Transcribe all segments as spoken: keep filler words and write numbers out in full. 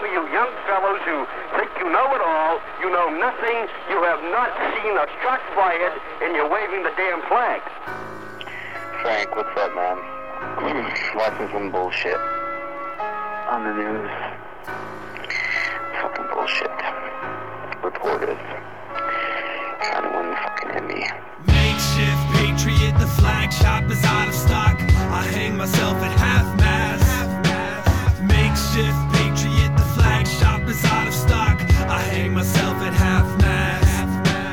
for you young fellows who think you know it all, you know nothing, you have not seen a shot fired, and you're waving the damn flag. Frank, what's up, man? Watching some bullshit on the news. Fucking bullshit. Reporters trying to win the fucking Emmy. Makeshift Patriot, the flag shop is out of stock. I hang myself at half-mast. Makeshift Patriot, the flag shop is out of stock. I hang myself at half-mast.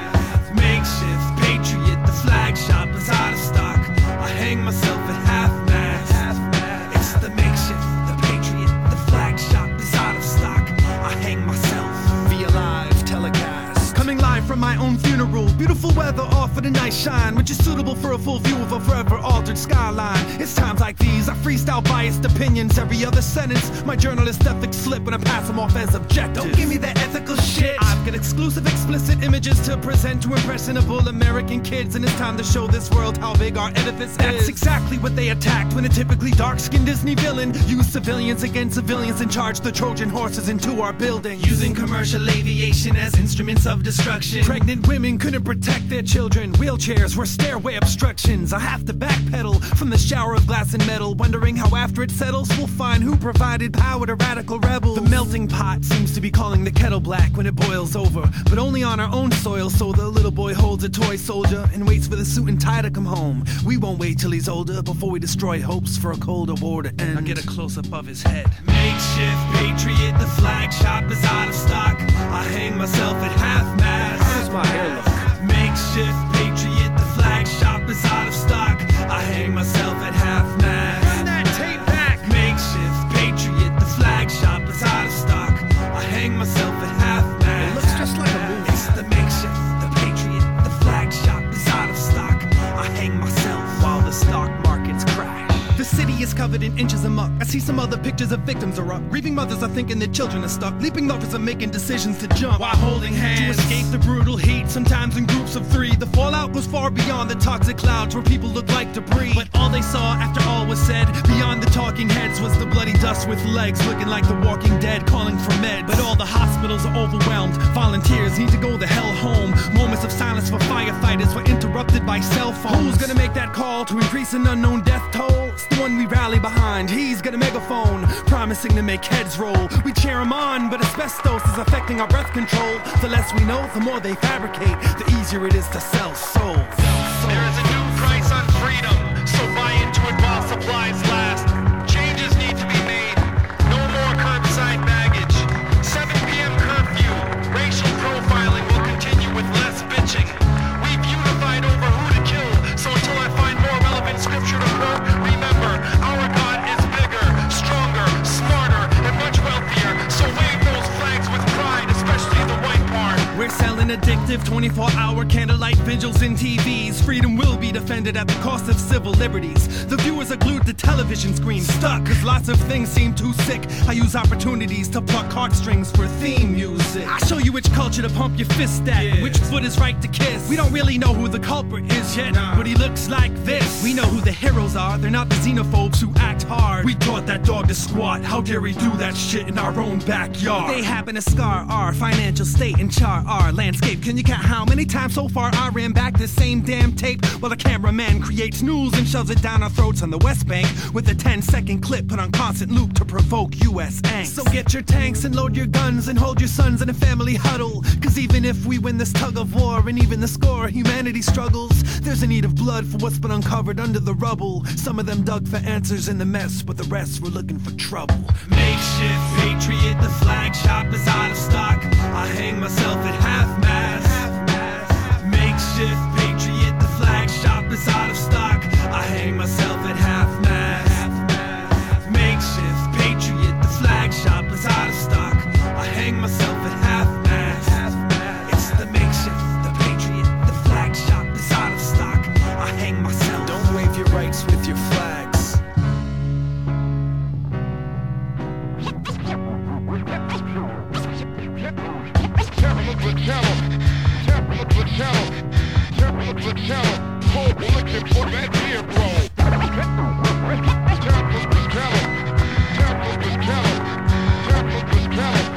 Makeshift Patriot, the flag shop is out of stock. I hang myself at half-mast. It's the makeshift, the Patriot, the flag shop is out of stock. I hang myself. Via live telecast. Coming live from my own funeral. Beautiful weather offered a nice shine, which is suitable for a full view of a forever altered skyline. It's times like these I freestyle biased opinions. Every other sentence, my journalist ethics slip when I pass them off as objectives. Don't give me that ethical shit. I've got exclusive explicit images to present to impressionable American kids, and it's time to show this world how big our edifice is. That's exactly what they attacked when a typically dark-skinned Disney villain used civilians against civilians and charged the Trojan horses into our building. Using commercial aviation as instruments of destruction. Pregnant women couldn't protect their children. Wheelchairs were stairway obstructions. I have to backpedal from the shower of glass and metal, wondering how after it settles we'll find who provided power to radical rebels. The melting pot seems to be calling the kettle black when it boils over, but only on our own soil, so the little boy holds a toy soldier and waits for the suit and tie to come home. We won't wait till he's older before we destroy hopes for a colder war to end. I get a close-up of his head. Makeshift Patriot, the flag shop is out of stock. I hang myself at half-mast. How's my hair look? Makeshift Patriot, the flag shop is out of stock. I hang myself at half-mast. Run that tape back. Makeshift Patriot, the flag shop is out of stock. I hang myself at half-mast. It looks just like a movie. It's the makeshift, the Patriot, the flag shop is out of stock. I hang myself while the stock markets crash. The city is covered in inches of muck. I see some other pictures of victims are up. Grieving mothers are thinking their children are stuck. Leaping lovers are making decisions to jump while holding hands to escape the brutal heat, sometimes in groups of three. The fallout goes far beyond the toxic clouds where people look like debris. But all they saw after all was said, beyond the talking heads, was the bloody dust with legs looking like the Walking Dead calling for meds. But all the hospitals are overwhelmed. Volunteers need to go the hell home. Moments of silence for firefighters were interrupted by cell phones. Who's gonna make that call to increase an unknown death toll? It's the one we rally behind. He's got a megaphone promising to make heads roll. We cheer him on, but asbestos is affecting our breath control. The less we know, the more they fabricate, the easier it is to sell souls. There is a new price on freedom, so buy into it while supplies last. Changes need to be made. No more curbside baggage. seven p.m. curfew. Racial profiling will continue with less bitching. We've unified over who to kill, so until I find more relevant scripture to quote, remember, our God is bigger, stronger, smarter, and much wealthier. So wave those flags with pride, especially the white part. We're selling addictive twenty-four hour candlelight vigils in T Vs. Freedom will be defended at the cost of civil liberties. The viewers are glued to television screens, stuck, cause lots of things seem too sick. I use opportunities to pluck heartstrings for theme music. I show you which culture to pump your fist at, yeah. Which foot is right to kiss. We don't really know who the culprit is yet, nah. But he looks like this. We know who the heroes are, they're not the xenophobes who act hard. We taught that dog to squat, how dare he do that shit in our own backyard. They happen to scar our financial state and char our landscape. Can you count how many times so far I ran back the same damn tape? While the cameraman creates news and shoves it down our throats on the West Bank with a ten second clip put on constant loop to provoke U S angst. So get your tanks and load your guns and hold your sons in a family huddle. Cause even if we win this tug of war and even the score, humanity struggles. There's a need of blood for what's been uncovered under the rubble. Some of them dug for answers in the mess, but the rest were looking for trouble. Makeshift Patriot, the flag shop is out of stock. I hang myself at half-mast. Makeshift Patriot, the flag shop is out of stock. I hang myself at half-mast. Makeshift Patriot, the flag shop is out of stock. I hang myself at half-mast. It's the makeshift, the Patriot, the flag shop is out of stock. I hang myself. Don't wave your rights with your flags. Temperate channel, temperate channel, temperate channel, cold looking for that beer, bro. Temperate channel, temperate channel, temperate channel.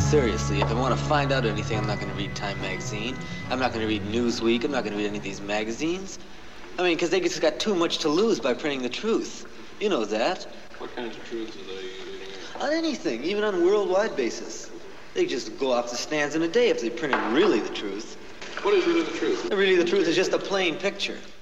Seriously, if I want to find out anything, I'm not going to read Time magazine. I'm not going to read Newsweek. I'm not going to read any of these magazines. I mean, because they just got too much to lose by printing the truth. You know that. What kinds of truths are they reading? On anything, even on a worldwide basis. They just go off the stands in a day if they printed really the truth. What is really the truth? Really the truth is just a plain picture.